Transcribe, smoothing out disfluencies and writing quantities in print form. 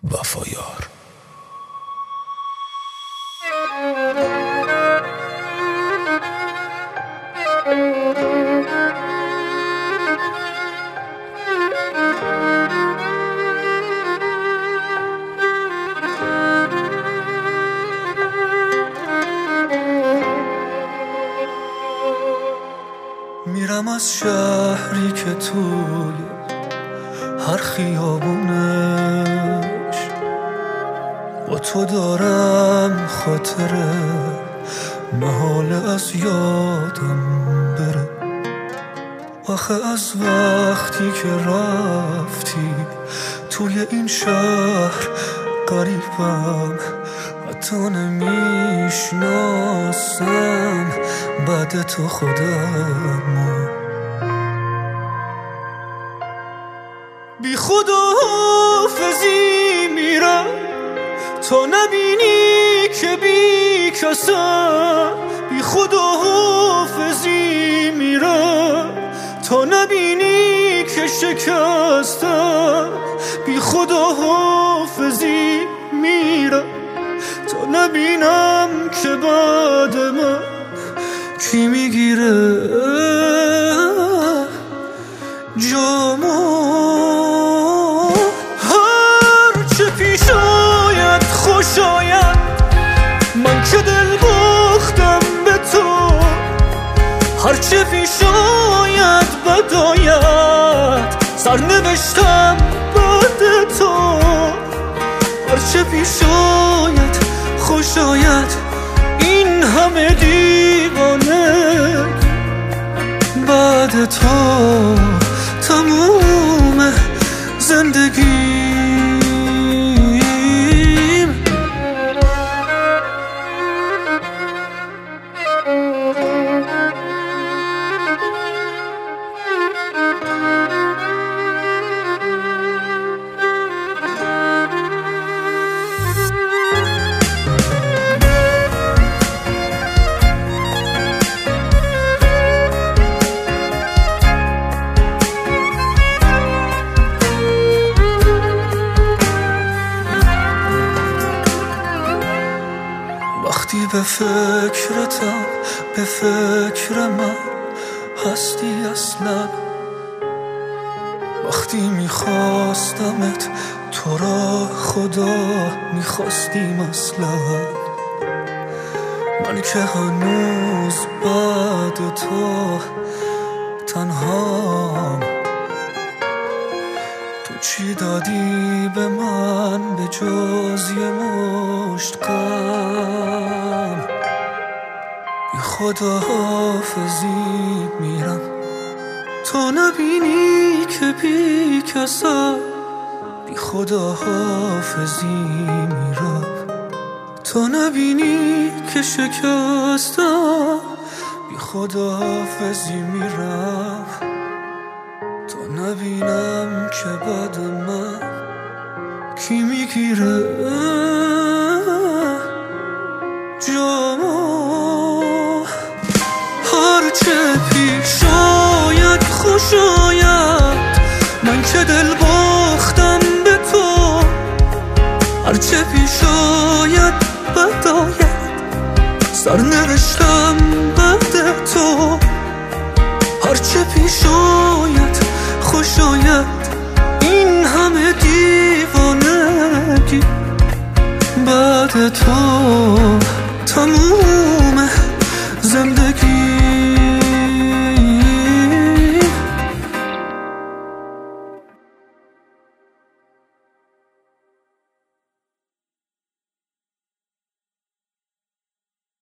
وفایار. میرم از شهری که توی هر خیابونش با تو دارم خاطره محال از یادم بره. آخه از وقتی که رفتی توی این شهر غریبم، حتی نمیشناسم بعد تو خودمو. بی خداحافظی میرم تا نبینی که بی کسم. بی خداحافظی میرم تا نبینی که شکستم. بی خداحافظی میرم تا نبینم که بعد من کی میگیره جامو. هر چه پیش آید خوش آید، من که دل باختم به تو. هر چه پیش آید بد آید، سرنوشتم بعد تو. هر چه پیش آید خوش آید، این همه دیوانه بعد تو تموم زندگیم. وقتی به فکرتم، به فکر من هستی اصلا. وقتی میخواستمت تو را خدا میخواستیم اصلا. من که هنوز بعد تو تنهام. تو چی دادی به من به جز یه مشت غم؟ بی خداحافظی میرم تا نبینی که بی کسم. بی خداحافظی میرم تا نبینی که شکستم. بی خداحافظی میرم تا نبینم که بعد من کی میگیره جامو. هر چه پیش آید خوش آید، من که دل باختم به تو. هر چه پیش آید بد آید، سرنوشتم بعد تو. هر چه پیش آید خوش آید، این همه دیوانگی بعد تو.